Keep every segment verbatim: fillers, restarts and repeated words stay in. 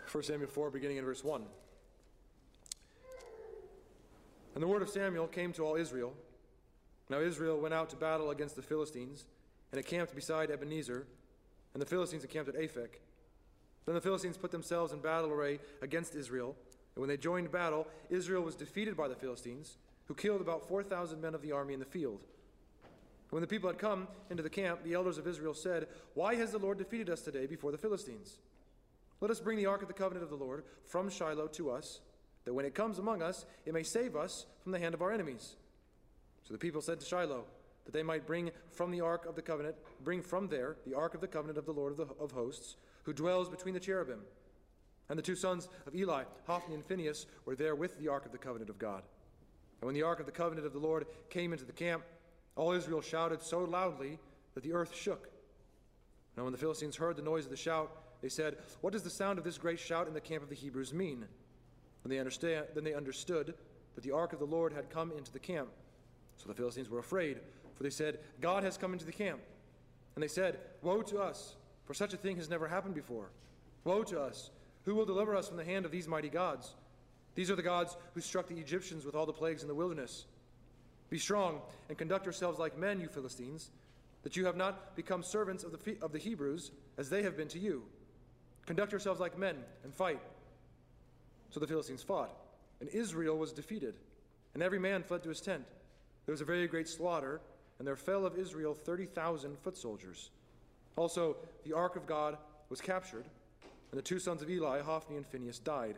First Samuel four, beginning in verse one. And the word of Samuel came to all Israel. Now Israel went out to battle against the Philistines, and encamped beside Ebenezer, and the Philistines encamped at Aphek. Then the Philistines put themselves in battle array against Israel, and when they joined battle, Israel was defeated by the Philistines, who killed about four thousand men of the army in the field. And when the people had come into the camp, the elders of Israel said, "Why has the Lord defeated us today before the Philistines? Let us bring the ark of the covenant of the Lord from Shiloh to us, that when it comes among us, it may save us from the hand of our enemies." So the people said to Shiloh, that they might bring from the ark of the covenant, bring from there the ark of the covenant of the Lord of, the, of hosts, who dwells between the cherubim. And the two sons of Eli, Hophni and Phinehas, were there with the ark of the covenant of God. And when the ark of the covenant of the Lord came into the camp, all Israel shouted so loudly that the earth shook. Now when the Philistines heard the noise of the shout, they said, "What does the sound of this great shout in the camp of the Hebrews mean?" And they understand, then they understood that the ark of the Lord had come into the camp. So the Philistines were afraid, for they said, "God has come into the camp." And they said, "Woe to us, for such a thing has never happened before. Woe to us! Who will deliver us from the hand of these mighty gods? These are the gods who struck the Egyptians with all the plagues in the wilderness. Be strong and conduct yourselves like men, you Philistines, that you have not become servants of the, of the Hebrews, as they have been to you. Conduct yourselves like men and fight." So the Philistines fought, and Israel was defeated, and every man fled to his tent. There was a very great slaughter, and there fell of Israel thirty thousand foot soldiers. Also the ark of God was captured, and the two sons of Eli, Hophni and Phinehas, died.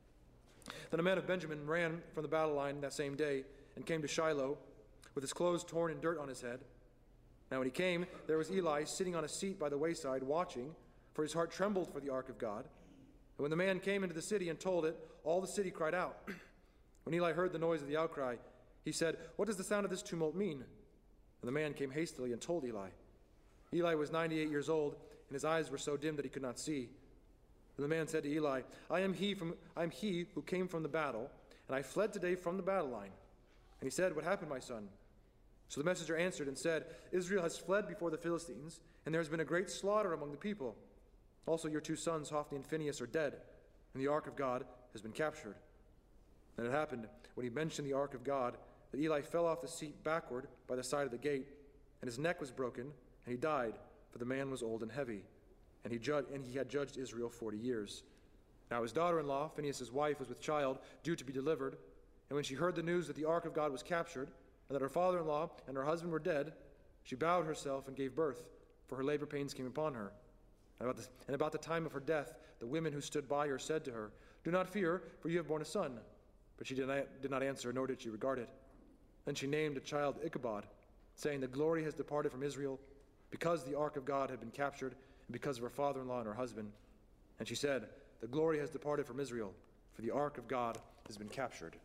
Then a man of Benjamin ran from the battle line that same day, and came to Shiloh, with his clothes torn and dirt on his head. Now when he came, there was Eli sitting on a seat by the wayside, watching, for his heart trembled for the ark of God. And when the man came into the city and told it, all the city cried out. When Eli heard the noise of the outcry, he said, "What does the sound of this tumult mean?" And the man came hastily and told Eli. Eli was ninety-eight years old, and his eyes were so dim that he could not see. And the man said to Eli, I am he from I am he who came from the battle, and I fled today from the battle line." And he said, "What happened, my son?" So the messenger answered and said, "Israel has fled before the Philistines, and there has been a great slaughter among the people. Also your two sons, Hophni and Phinehas, are dead, and the ark of God has been captured." And it happened, when he mentioned the ark of God, that Eli fell off the seat backward by the side of the gate, and his neck was broken, and he died, for the man was old and heavy, and he, judged, and he had judged Israel forty years. Now his daughter-in-law, Phinehas' wife, was with child, due to be delivered, and when she heard the news that the ark of God was captured, and that her father-in-law and her husband were dead, she bowed herself and gave birth, for her labor pains came upon her. And about, the, and about the time of her death, the women who stood by her said to her, "Do not fear, for you have borne a son." But she did not, did not answer, nor did she regard it. Then she named a child Ichabod, saying, "The glory has departed from Israel, because the ark of God had been captured, and because of her father-in-law and her husband." And she said, "The glory has departed from Israel, for the ark of God has been captured."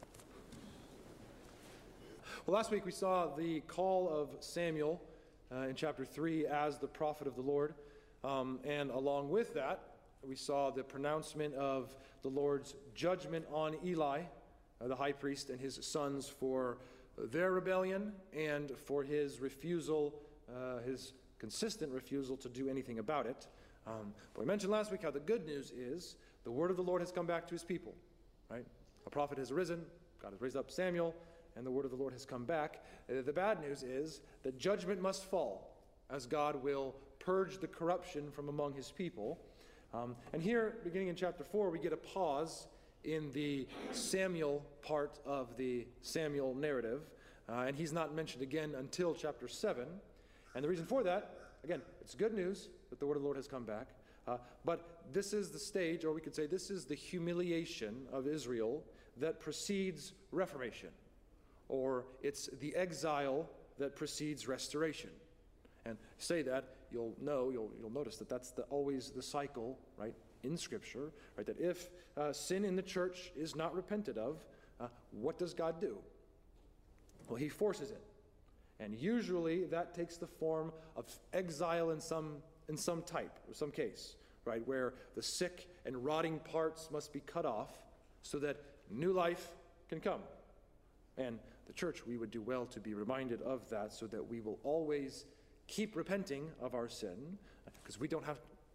Well, last week we saw the call of Samuel uh, in chapter three as the prophet of the Lord. Um, and along with that, we saw the pronouncement of the Lord's judgment on Eli, uh, the high priest, and his sons for their rebellion and for his refusal, uh, his consistent refusal to do anything about it. Um, but we mentioned last week how the good news is the word of the Lord has come back to his people. Right? A prophet has arisen, God has raised up Samuel, and the word of the Lord has come back. Uh, the bad news is that judgment must fall, as God will purge the corruption from among his people. Um, and here, beginning in chapter four, we get a pause in the Samuel part of the Samuel narrative. Uh, and he's not mentioned again until chapter seven. And the reason for that, again, it's good news that the word of the Lord has come back. Uh, but this is the stage, or we could say this is the humiliation of Israel that precedes reformation. Or it's the exile that precedes restoration. And say that, you'll know, you'll, you'll notice that that's the, always the cycle, right, in Scripture, right, that if uh, sin in the church is not repented of, uh, what does God do? Well, he forces it. And usually that takes the form of exile in some, in some type, or some case, right, where the sick and rotting parts must be cut off so that new life can come. And the church, we would do well to be reminded of that so that we will always keep repenting of our sin, because we don't have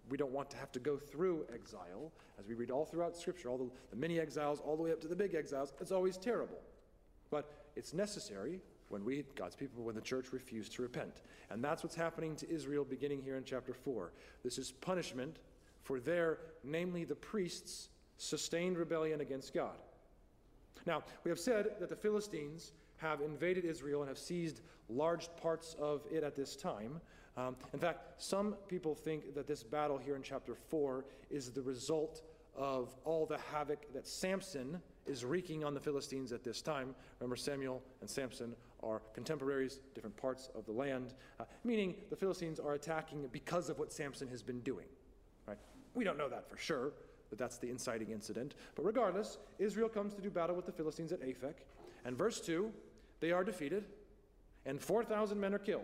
we don't want to have to go through exile. As we read all throughout Scripture, all the, the mini exiles, all the way up to the big exiles, it's always terrible. But it's necessary when we, God's people, when the church refuse to repent. And that's what's happening to Israel beginning here in chapter four. This is punishment for their, namely the priests, sustained rebellion against God. Now, we have said that the Philistines have invaded Israel and have seized large parts of it at this time. Um, in fact, some people think that this battle here in chapter four is the result of all the havoc that Samson is wreaking on the Philistines at this time. Remember, Samuel and Samson are contemporaries, different parts of the land, uh, meaning the Philistines are attacking because of what Samson has been doing. Right? We don't know that for sure, but that's the inciting incident. But regardless, Israel comes to do battle with the Philistines at Aphek, and verse two, they are defeated, and four thousand men are killed.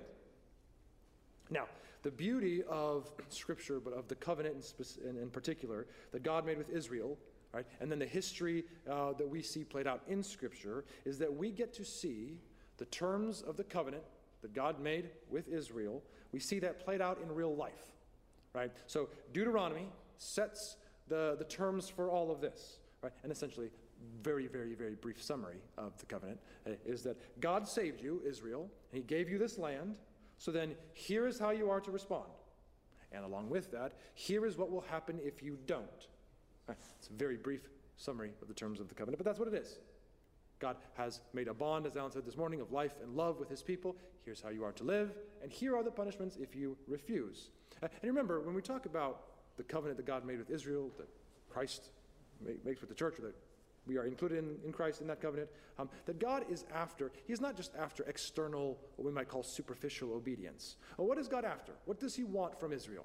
Now, the beauty of Scripture, but of the covenant in, spec- in, in particular, that God made with Israel, right, and then the history uh, that we see played out in Scripture, is that we get to see the terms of the covenant that God made with Israel. We see that played out in real life, right? So Deuteronomy sets the, the terms for all of this, right? And essentially, very, very, very brief summary of the covenant uh, is that God saved you, Israel, and he gave you this land. So then, here is how you are to respond. And along with that, here is what will happen if you don't. Right. It's a very brief summary of the terms of the covenant, but that's what it is. God has made a bond, as Alan said this morning, of life and love with his people. Here's how you are to live, and here are the punishments if you refuse. Uh, and remember, when we talk about the covenant that God made with Israel, that Christ makes with the church, or that we are included in, in Christ in that covenant, um, that God is after, he's not just after external, what we might call superficial obedience. Well, what is God after? What does he want from Israel?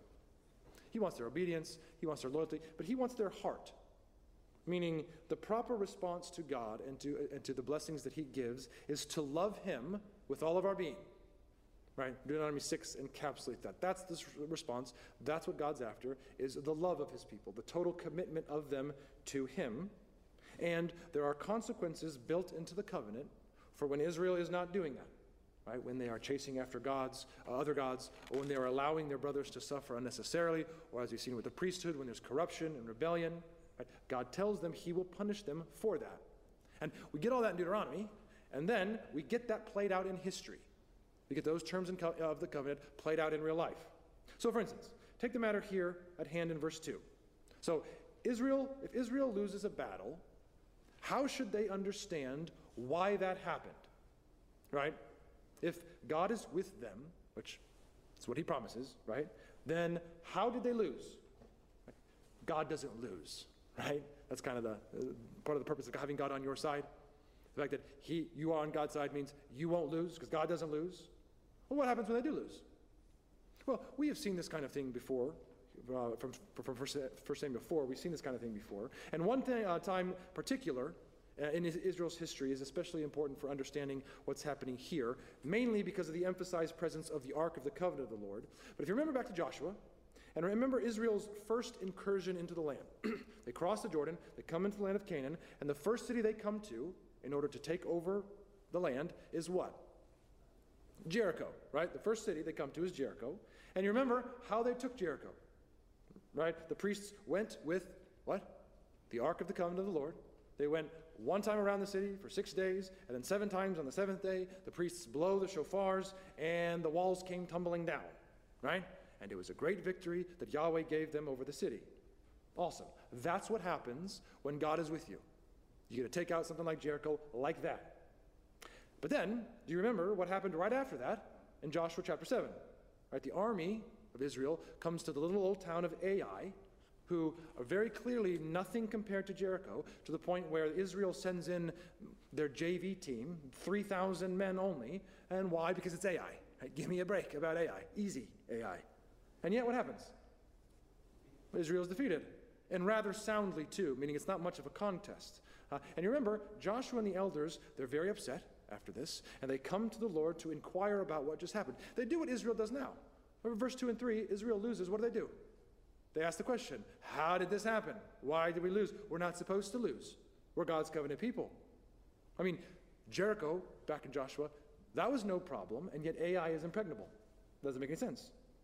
He wants their obedience, he wants their loyalty, but he wants their heart. Meaning the proper response to God and to, and to the blessings that he gives is to love him with all of our being. Right? Deuteronomy six encapsulates that. That's the response. That's what God's after, is the love of his people, the total commitment of them to him. And there are consequences built into the covenant for when Israel is not doing that, right? When they are chasing after gods, uh, other gods, or when they are allowing their brothers to suffer unnecessarily, or as we've seen with the priesthood, when there's corruption and rebellion, right? God tells them he will punish them for that. And we get all that in Deuteronomy, and then we get that played out in history. We get those terms in co- of the covenant played out in real life. So for instance, take the matter here at hand in verse two. So Israel, if Israel loses a battle, how should they understand why that happened, right? If God is with them, which is what he promises, right? Then how did they lose? God doesn't lose, right? That's kind of the uh, part of the purpose of having God on your side. The fact that he, you are on God's side means you won't lose because God doesn't lose. Well, what happens when they do lose? Well, we have seen this kind of thing before. Uh, from, from First Samuel four, we've seen this kind of thing before. And one thing, uh, time particular uh, in Israel's history is especially important for understanding what's happening here, mainly because of the emphasized presence of the Ark of the Covenant of the Lord. But if you remember back to Joshua, and remember Israel's first incursion into the land. They cross the Jordan, they come into the land of Canaan, and the first city they come to in order to take over the land is what? Jericho, right? The first city they come to is Jericho. And you remember how they took Jericho. Right? The priests went with, what? The Ark of the Covenant of the Lord. They went one time around the city for six days, and then seven times on the seventh day, the priests blow the shofars, and the walls came tumbling down. Right? And it was a great victory that Yahweh gave them over the city. Awesome. That's what happens when God is with you. You get to take out something like Jericho like that. But then, do you remember what happened right after that in Joshua chapter seven? Right? The army of Israel comes to the little old town of Ai, who are very clearly nothing compared to Jericho, to the point where Israel sends in their J V team, three thousand men only. And why? Because it's Ai. Right? Give me a break about Ai. Easy Ai. And yet what happens? Israel's defeated. And rather soundly too, meaning it's not much of a contest. Uh, and you remember, Joshua and the elders, they're very upset after this, and they come to the Lord to inquire about what just happened. They do what Israel does now. Remember verse two and three, Israel loses. What do they do? They ask the question, how did this happen? Why did we lose? We're not supposed to lose. We're God's covenant people. I mean, Jericho, back in Joshua, that was no problem, and yet Ai is impregnable. Doesn't make any sense.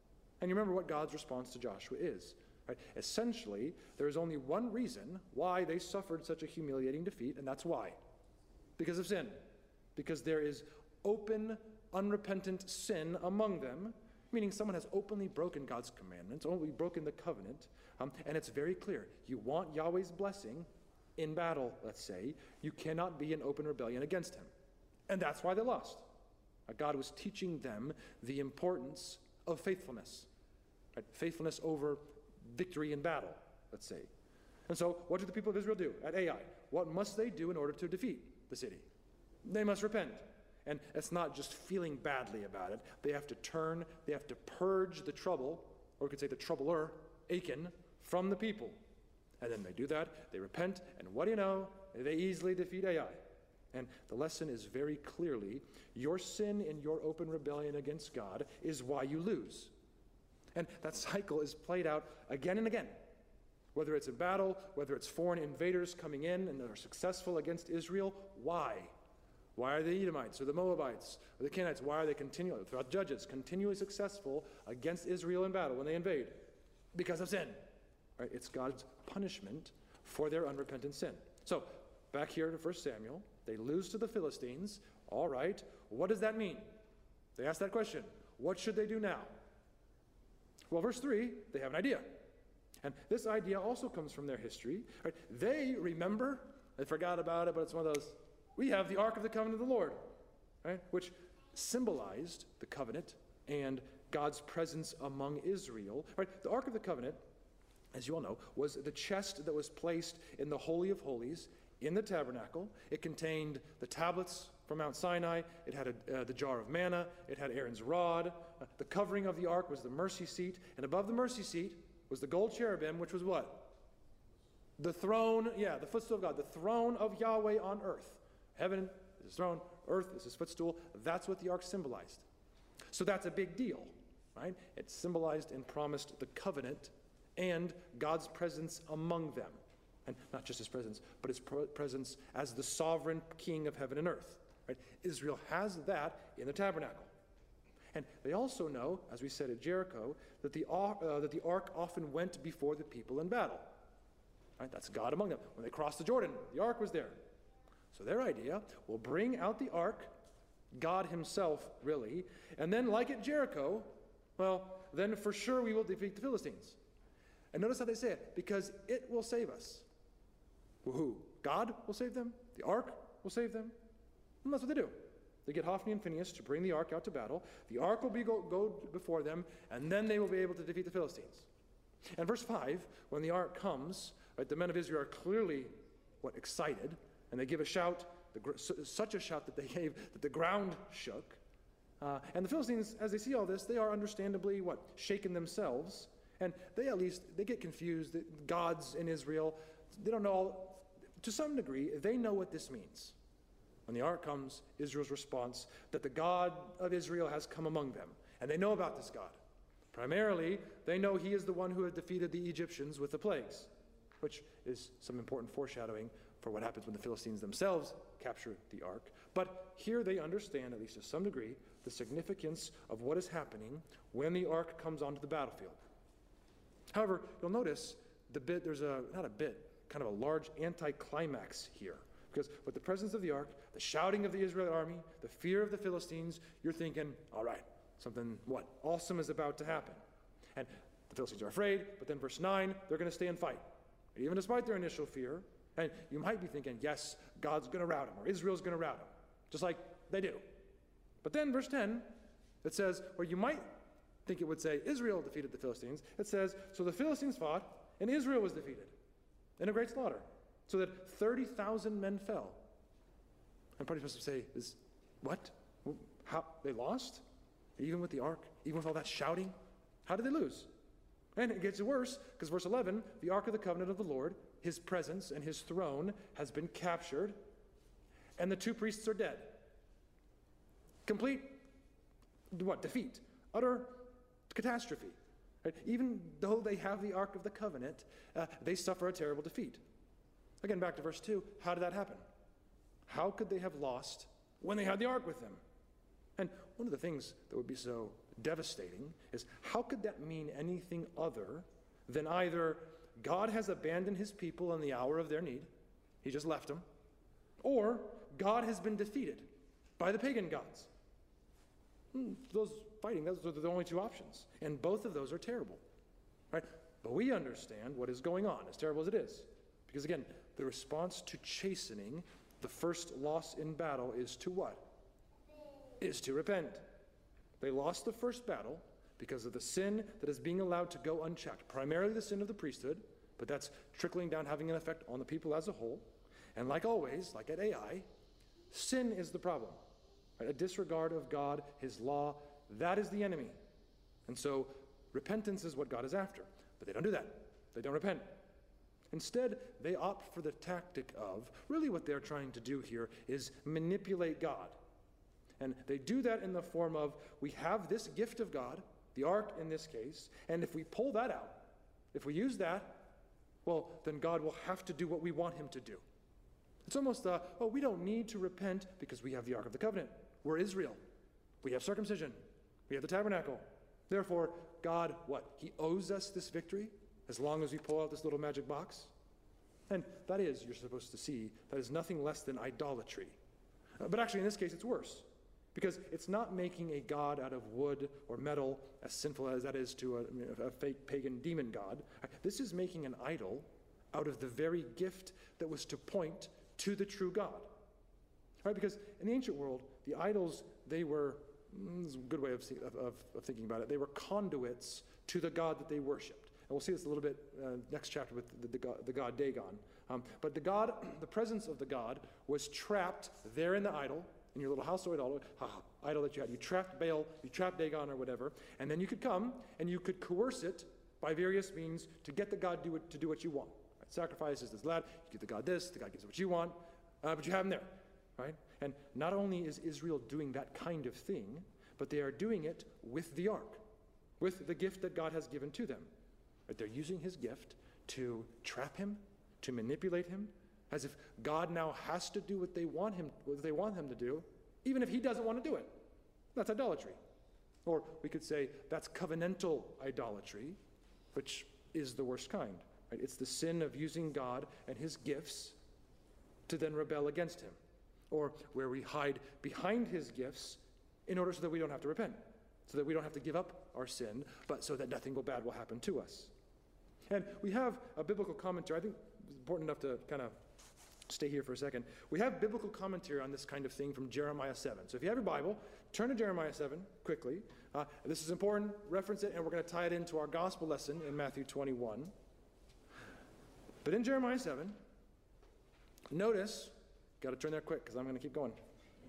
And you remember what God's response to Joshua is. Right? Essentially, there is only one reason why they suffered such a humiliating defeat, and that's why. Because of sin. Because there is open, unrepentant sin among them, meaning someone has openly broken God's commandments, openly broken the covenant, um, and it's very clear. You want Yahweh's blessing in battle, let's say, you cannot be in open rebellion against him. And that's why they lost. Uh, God was teaching them the importance of faithfulness. Right? Faithfulness over victory in battle, let's say. And so, what do the people of Israel do at Ai? What must they do in order to defeat the city? They must repent. And it's not just feeling badly about it. They have to turn, they have to purge the trouble, or we could say the troubler, Achan, from the people. And then they do that, they repent, and what do you know? They easily defeat Ai. And the lesson is very clearly, your sin in your open rebellion against God is why you lose. And that cycle is played out again and again. Whether it's in battle, whether it's foreign invaders coming in and are successful against Israel, why? Why are the Edomites or the Moabites or the Canaanites, why are they continually, throughout Judges, continually successful against Israel in battle when they invade? Because of sin. Right? It's God's punishment for their unrepentant sin. So, back here to First Samuel, they lose to the Philistines. All right, what does that mean? They ask that question. What should they do now? Well, verse three, they have an idea. And this idea also comes from their history. Right? They remember, they forgot about it, but it's one of those, we have the Ark of the Covenant of the Lord, right? Which symbolized the covenant and God's presence among Israel. Right? The Ark of the Covenant, as you all know, was the chest that was placed in the Holy of Holies in the tabernacle. It contained the tablets from Mount Sinai. It had a, uh, the jar of manna. It had Aaron's rod. Uh, the covering of the ark was the mercy seat. And above the mercy seat was the gold cherubim, which was what? The throne, yeah, the footstool of God. The throne of Yahweh on earth. Heaven is his throne. Earth is his footstool. That's what the ark symbolized. So that's a big deal, right? It symbolized and promised the covenant and God's presence among them. And not just his presence, but his presence as the sovereign king of heaven and earth. Right? Israel has that in the tabernacle. And they also know, as we said at Jericho, that the, uh, that the ark often went before the people in battle. Right? That's God among them. When they crossed the Jordan, the ark was there. So their idea, will bring out the ark, God himself, really, and then like at Jericho, well, then for sure we will defeat the Philistines. And notice how they say it, because it will save us. Well, who? God will save them? The ark will save them? And that's what they do. They get Hophni and Phinehas to bring the ark out to battle. The ark will be go, go before them, and then they will be able to defeat the Philistines. And verse five, when the ark comes, right, the men of Israel are clearly, what, excited, and they give a shout, the, such a shout that they gave that the ground shook. Uh, and the Philistines, as they see all this, they are understandably, what, shaken themselves. And they at least, they get confused. The gods in Israel, they don't know, to some degree, they know what this means. When the ark comes, Israel's response, that the God of Israel has come among them. And they know about this God. Primarily, they know he is the one who had defeated the Egyptians with the plagues, which is some important foreshadowing for what happens when the Philistines themselves capture the ark. But here they understand, at least to some degree, the significance of what is happening when the ark comes onto the battlefield. However, you'll notice the bit, there's a, not a bit, kind of a large anticlimax here. Because with the presence of the ark, the shouting of the Israeli army, the fear of the Philistines, you're thinking, all right, something, what, awesome is about to happen. And the Philistines are afraid, but then verse nine, they're going to stay and fight. Even despite their initial fear, and you might be thinking, yes, God's going to rout him, or Israel's going to rout him, just like they do. But then verse ten, it says, or you might think it would say Israel defeated the Philistines. It says, so the Philistines fought, and Israel was defeated in a great slaughter, so that thirty thousand men fell. And probably supposed to say, is what? How? They lost? Even with the ark? Even with all that shouting? How did they lose? And it gets worse, because verse eleven, the ark of the covenant of the Lord, his presence and his throne has been captured, and the two priests are dead. Complete, what, defeat, utter catastrophe. Right? Even though they have the Ark of the Covenant, uh, they suffer a terrible defeat. Again, back to verse two, how did that happen? How could they have lost when they had the Ark with them? And one of the things that would be so devastating is how could that mean anything other than either God has abandoned his people in the hour of their need, he just left them, or God has been defeated by the pagan gods. Hmm, those fighting, those are the only two options. And both of those are terrible. Right? But we understand what is going on, as terrible as it is. Because again, the response to chastening, the first loss in battle, is to what? Is to repent. They lost the first battle because of the sin that is being allowed to go unchecked. Primarily the sin of the priesthood, but that's trickling down, having an effect on the people as a whole. And like always, like at Ai, sin is the problem. Right? A disregard of God, his law, that is the enemy. And so repentance is what God is after. But they don't do that. They don't repent. Instead, they opt for the tactic of, really what they're trying to do here is manipulate God. And they do that in the form of, we have this gift of God, the ark in this case, and if we pull that out, if we use that, well, then God will have to do what we want him to do. It's almost, uh, oh, we don't need to repent because we have the Ark of the Covenant. We're Israel. We have circumcision. We have the tabernacle. Therefore, God, what? He owes us this victory as long as we pull out this little magic box? And that is, you're supposed to see, that is nothing less than idolatry. Uh, but actually, in this case, it's worse. Because it's not making a god out of wood or metal, as sinful as that is to a, a fake pagan demon god. This is making an idol out of the very gift that was to point to the true God. Right? Because in the ancient world, the idols, they were, this is a good way of, of, of thinking about it, they were conduits to the God that they worshipped. And we'll see this a little bit uh, next chapter with the, the, god, the god Dagon. Um, but the God, the presence of the God was trapped there in the idol, in your little household idol, idol that you had. You trapped Baal, you trapped Dagon or whatever, and then you could come and you could coerce it by various means to get the God do it, to do what you want. Right? Sacrifices this lad, you give the God this, the God gives what you want, uh, but you have him there. Right? And not only is Israel doing that kind of thing, but they are doing it with the ark, with the gift that God has given to them. Right? They're using his gift to trap him, to manipulate him, as if God now has to do what they want him, what they want him to do, even if he doesn't want to do it. That's idolatry. Or we could say that's covenantal idolatry, which is the worst kind. Right? It's the sin of using God and his gifts to then rebel against him. Or where we hide behind his gifts in order so that we don't have to repent, so that we don't have to give up our sin, but so that nothing bad will happen to us. And we have a biblical commentary. I think it's important enough to kind of stay here for a second. We have biblical commentary on this kind of thing from Jeremiah seven. So if you have your Bible, turn to Jeremiah seven quickly. Uh, this is important. Reference it, and we're going to tie it into our gospel lesson in Matthew twenty-one. But in Jeremiah seven, notice, got to turn there quick because I'm going to keep going.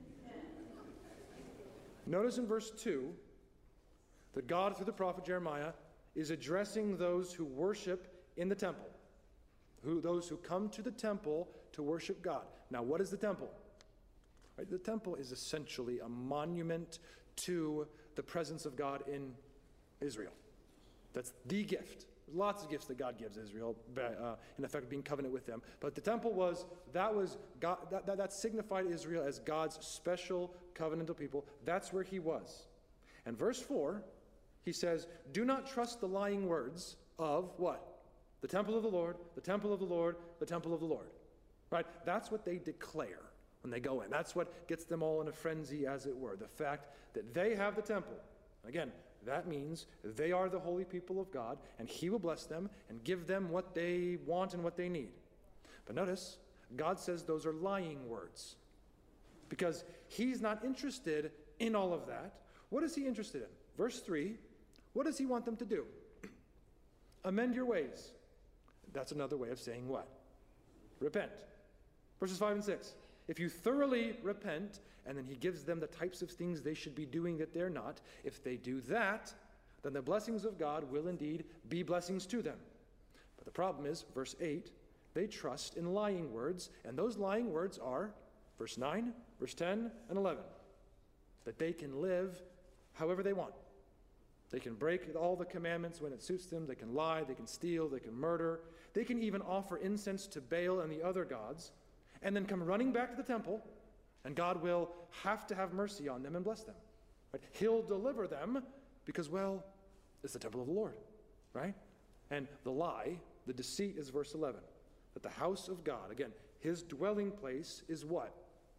Notice in verse two that God, through the prophet Jeremiah, is addressing those who worship in the temple, who those who come to the temple to worship God. Now, what is the temple? Right, the temple is essentially a monument to the presence of God in Israel. That's the gift. There's lots of gifts that God gives Israel, uh, in effect, being covenant with them. But the temple was, that was, God, that, that, that signified Israel as God's special covenantal people. That's where he was. And verse four, he says, do not trust the lying words of what? The temple of the Lord, the temple of the Lord, the temple of the Lord. Right? That's what they declare when they go in. That's what gets them all in a frenzy, as it were. The fact that they have the temple. Again, that means they are the holy people of God, and he will bless them and give them what they want and what they need. But notice, God says those are lying words, because he's not interested in all of that. What is he interested in? Verse three, what does he want them to do? Amend your ways. That's another way of saying what? Repent. Verses five and six. If you thoroughly repent, and then he gives them the types of things they should be doing that they're not, if they do that, then the blessings of God will indeed be blessings to them. But the problem is, verse eight, they trust in lying words, and those lying words are, verse nine, verse ten, and eleven, that they can live however they want. They can break all the commandments when it suits them. They can lie, they can steal, they can murder. They can even offer incense to Baal and the other gods, and then come running back to the temple, and God will have to have mercy on them and bless them. Right? He'll deliver them, Because, well, it's the temple of the Lord, right? And the lie, the deceit is verse eleven. That the house of God, again, his dwelling place is what?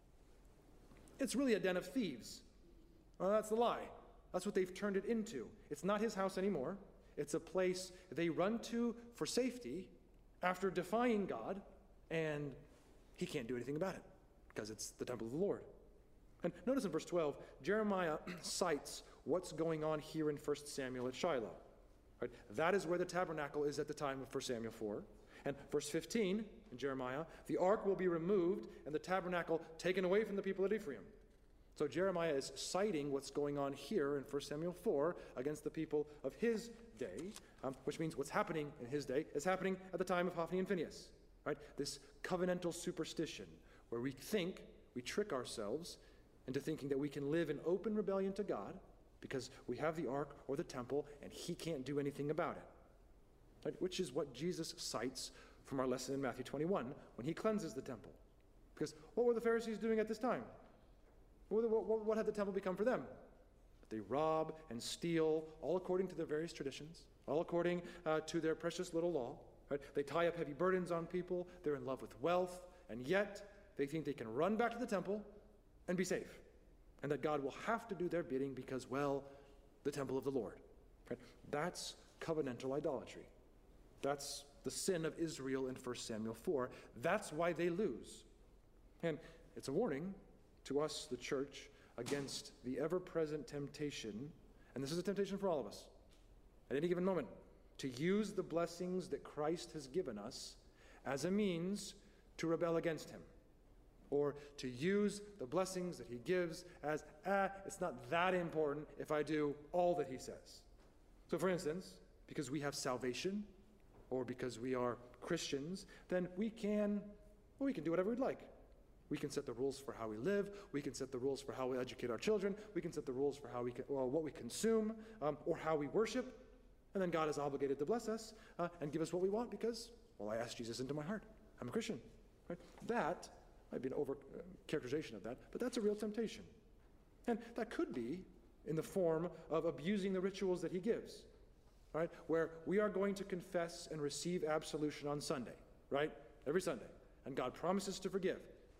It's really a den of thieves. Well, that's the lie. That's what they've turned it into. It's not his house anymore. It's a place they run to for safety after defying God, and he can't do anything about it because it's the temple of the Lord. And notice in verse twelve, Jeremiah cites what's going on here in First Samuel at Shiloh. Right? That is where the tabernacle is at the time of First Samuel four. And verse fifteen in Jeremiah, the ark will be removed and the tabernacle taken away from the people of Ephraim. So Jeremiah is citing what's going on here in First Samuel four against the people of his day, um, which means what's happening in his day is happening at the time of Hophni and Phinehas. Right? This covenantal superstition where we think, we trick ourselves into thinking that we can live in open rebellion to God because we have the ark or the temple and he can't do anything about it. Right? Which is what Jesus cites from our lesson in Matthew twenty-one when he cleanses the temple. Because what were the Pharisees doing at this time? What, what, what had the temple become for them? They rob and steal, all according to their various traditions, all according uh, to their precious little law. Right? They tie up heavy burdens on people. They're in love with wealth, and yet they think they can run back to the temple and be safe, and that God will have to do their bidding because, well, the temple of the Lord. Right? That's covenantal idolatry. That's the sin of Israel in First Samuel four. That's why they lose. And it's a warning to us, the church, against the ever-present temptation, and this is a temptation for all of us, at any given moment, to use the blessings that Christ has given us as a means to rebel against him, or to use the blessings that he gives as, ah, it's not that important if I do all that he says. So for instance, because we have salvation, or because we are Christians, then we can, well, we can do whatever we'd like. We can set the rules for how we live. We can set the rules for how we educate our children. We can set the rules for how we can, well, what we consume, um, or how we worship. And then God is obligated to bless us uh, and give us what we want because, well, I asked Jesus into my heart. I'm a Christian. Right? That might be an over uh, characterization of that, but that's a real temptation. And that could be in the form of abusing the rituals that he gives. Right? Where we are going to confess and receive absolution on Sunday, right? Every Sunday. And God promises to forgive.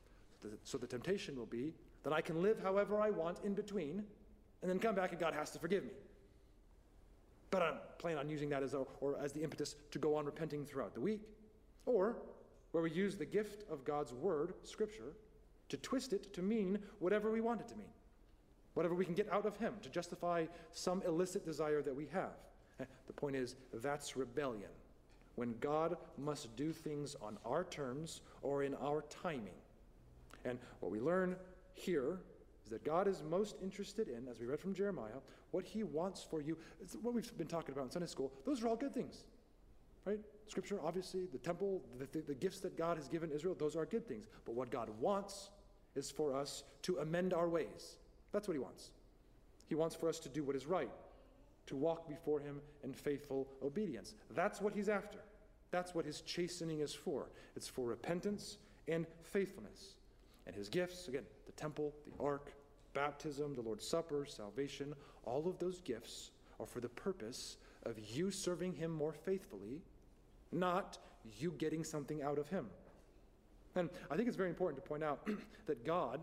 So the temptation will be that I can live however I want in between, and then come back and God has to forgive me. But I don't plan on using that as, a, or as the impetus to go on repenting throughout the week. Or where we use the gift of God's word, Scripture, to twist it to mean whatever we want it to mean. Whatever we can get out of him to justify some illicit desire that we have. The point is, that's rebellion. When God must do things on our terms or in our timing. And what we learn here is that God is most interested in, as we read from Jeremiah, what he wants for you. It's what we've been talking about in Sunday school. Those are all good things, right? Scripture, obviously, the temple, the, the, the gifts that God has given Israel, those are good things. But what God wants is for us to amend our ways. That's what he wants. He wants for us to do what is right, to walk before him in faithful obedience. That's what he's after. That's what his chastening is for. It's for repentance and faithfulness. And his gifts, again, the temple, the ark, baptism, the Lord's Supper, salvation, all of those gifts are for the purpose of you serving him more faithfully, not you getting something out of him. And I think it's very important to point out that God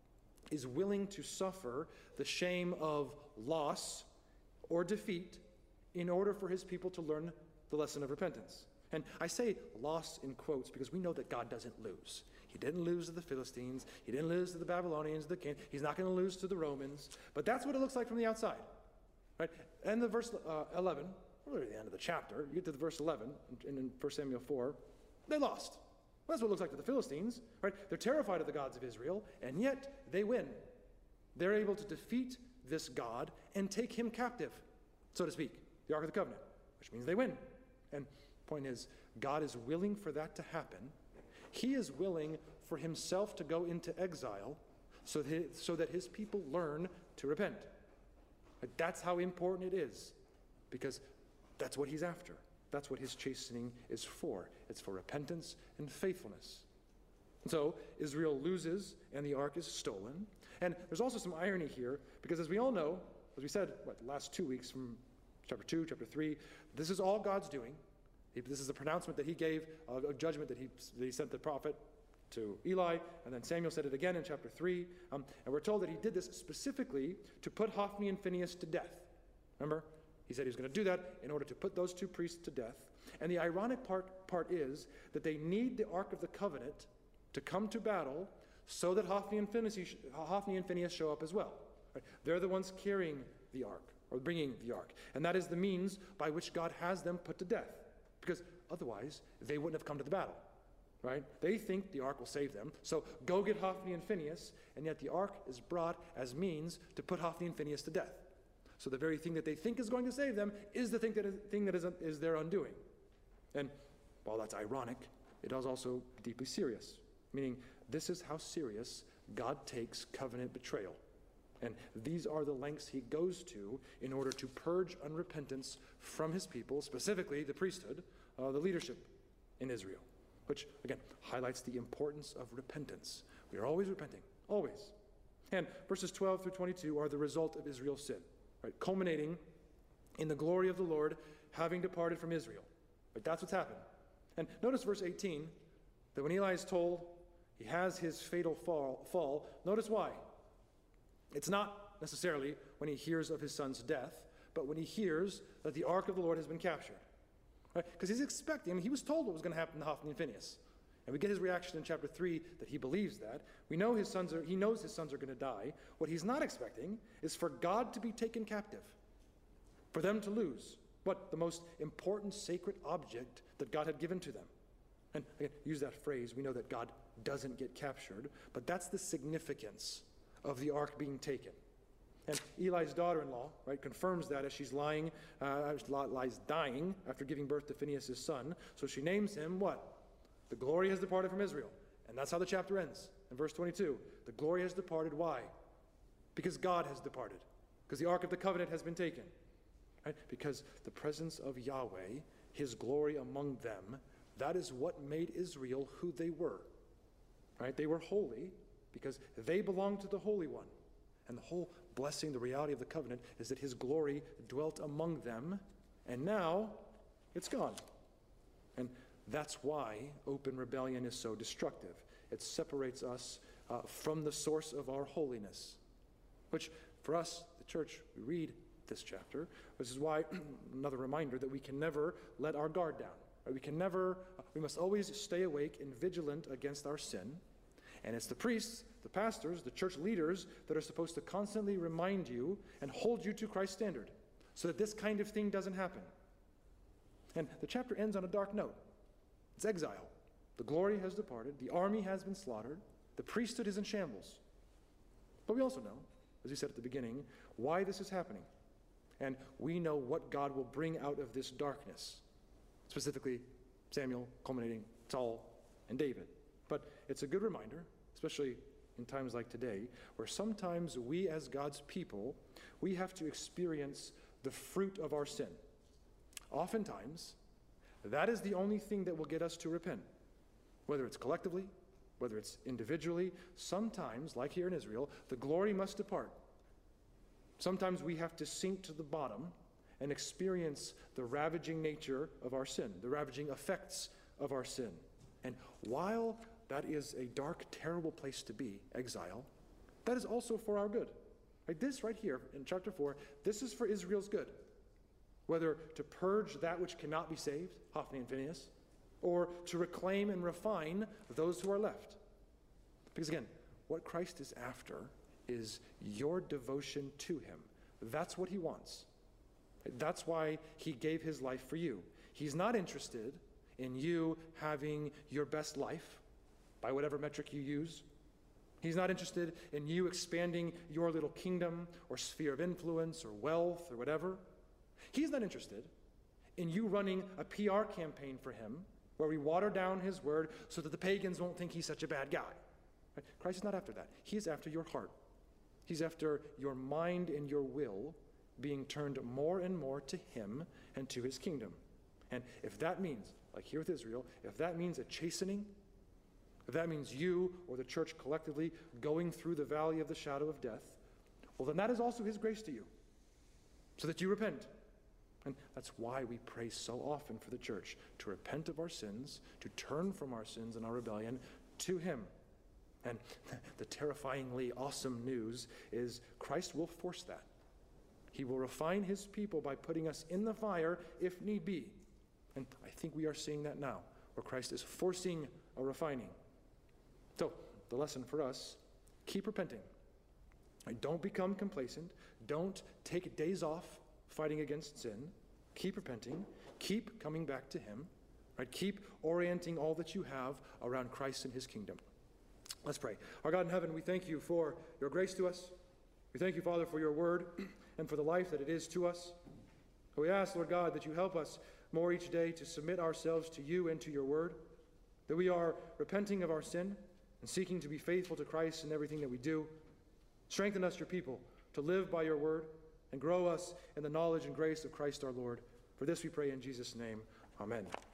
is willing to suffer the shame of loss or defeat in order for his people to learn the lesson of repentance. And I say loss in quotes because we know that God doesn't lose. He didn't lose to the Philistines. He didn't lose to the Babylonians, the king. He's not going to lose to the Romans. But that's what it looks like from the outside. Right? And the verse uh, eleven, really the end of the chapter, you get to the verse eleven in, in First Samuel four, they lost. Well, that's what it looks like to the Philistines. Right? They're terrified of the gods of Israel, and yet they win. They're able to defeat this God and take him captive, so to speak, the Ark of the Covenant, which means they win. And the point is, God is willing for that to happen. He is willing for himself to go into exile so that his, so that his people learn to repent. But that's how important it is, because that's what he's after. That's what his chastening is for. It's for repentance and faithfulness. And so Israel loses and the ark is stolen. And there's also some irony here, because as we all know, as we said, what, the last two weeks from chapter two, chapter three, this is all God's doing. He, this is a pronouncement that he gave, uh, a judgment that he, that he sent the prophet to Eli, and then Samuel said it again in chapter three. Um, and we're told that he did this specifically to put Hophni and Phinehas to death. Remember? He said he was going to do that in order to put those two priests to death. And the ironic part, part is that they need the Ark of the Covenant to come to battle so that Hophni and Phinehas, Hophni and Phinehas show up as well. Right? They're the ones carrying the Ark, or bringing the Ark. And that is the means by which God has them put to death. Because otherwise, they wouldn't have come to the battle. Right? They think the Ark will save them. So go get Hophni and Phinehas, and yet the Ark is brought as means to put Hophni and Phinehas to death. So the very thing that they think is going to save them is the thing that is, thing that is, is their undoing. And while that's ironic, it is also deeply serious. Meaning, this is how serious God takes covenant betrayal. And these are the lengths he goes to in order to purge unrepentance from his people, specifically the priesthood, uh, the leadership in Israel. Which, again, highlights the importance of repentance. We are always repenting, always. And verses twelve through twenty-two are the result of Israel's sin, right? Culminating in the glory of the Lord having departed from Israel. Right? That's what's happened. And notice verse eighteen, that when Eli is told he has his fatal fall, fall, notice why. It's not necessarily when he hears of his son's death, but when he hears that the ark of the Lord has been captured. Because right? He's expecting, I mean, he was told what was going to happen to Hophni and Phinehas. And we get his reaction in chapter three that he believes that. We know his sons are, he knows his sons are going to die. What he's not expecting is for God to be taken captive, for them to lose what? The most important sacred object that God had given to them. And again, use that phrase, we know that God doesn't get captured, but that's the significance of the ark being taken. And Eli's daughter-in-law, right, confirms that as she's lying, uh, lies dying after giving birth to Phinehas' son. So she names him what? The glory has departed from Israel. And that's how the chapter ends. In verse twenty-two, the glory has departed. Why? Because God has departed. Because the ark of the covenant has been taken. Right? Because the presence of Yahweh, his glory among them, that is what made Israel who they were. Right? They were holy because they belonged to the Holy One. And the whole blessing, the reality of the covenant, is that his glory dwelt among them, and now it's gone. And that's why open rebellion is so destructive. It separates us uh, from the source of our holiness, which for us, the church, we read this chapter, which is why another reminder that we can never let our guard down. Right? We can never, we must always stay awake and vigilant against our sin. And it's the priests, the pastors, the church leaders that are supposed to constantly remind you and hold you to Christ's standard so that this kind of thing doesn't happen. And the chapter ends on a dark note. It's exile. The glory has departed. The army has been slaughtered. The priesthood is in shambles. But we also know, as we said at the beginning, why this is happening. And we know what God will bring out of this darkness. Specifically, Samuel, culminating Saul and David. But it's a good reminder, especially in times like today, where sometimes we as God's people, we have to experience the fruit of our sin. Oftentimes, that is the only thing that will get us to repent. Whether it's collectively, whether it's individually, sometimes, like here in Israel, the glory must depart. Sometimes we have to sink to the bottom and experience the ravaging nature of our sin, the ravaging effects of our sin. And while that is a dark, terrible place to be, exile, that is also for our good. Right? This right here in chapter four, this is for Israel's good. Whether to purge that which cannot be saved, Hophni and Phinehas, or to reclaim and refine those who are left. Because again, what Christ is after is your devotion to him. That's what he wants. That's why he gave his life for you. He's not interested in you having your best life by whatever metric you use. He's not interested in you expanding your little kingdom or sphere of influence or wealth or whatever. He's not interested in you running a P R campaign for him where we water down his word so that the pagans won't think he's such a bad guy. Right? Christ is not after that. He's after your heart. He's after your mind and your will being turned more and more to him and to his kingdom. And if that means, like here with Israel, if that means a chastening, if that means you or the church collectively going through the valley of the shadow of death, well, then that is also his grace to you. so that you repent. And that's why we pray so often for the church, to repent of our sins, to turn from our sins and our rebellion to him. And the terrifyingly awesome news is Christ will force that. He will refine his people by putting us in the fire if need be. And I think we are seeing that now, where Christ is forcing a refining. So, the lesson for us, keep repenting. Right, don't become complacent. Don't take days off fighting against sin. Keep repenting. Keep coming back to him. Right, keep orienting all that you have around Christ and his kingdom. Let's pray. Our God in heaven, we thank you for your grace to us. We thank you, Father, for your word and for the life that it is to us. We ask, Lord God, that you help us more each day to submit ourselves to you and to your word, that we are repenting of our sin and seeking to be faithful to Christ in everything that we do. Strengthen us, your people, to live by your word and grow us in the knowledge and grace of Christ our Lord. For this we pray in Jesus' name. Amen.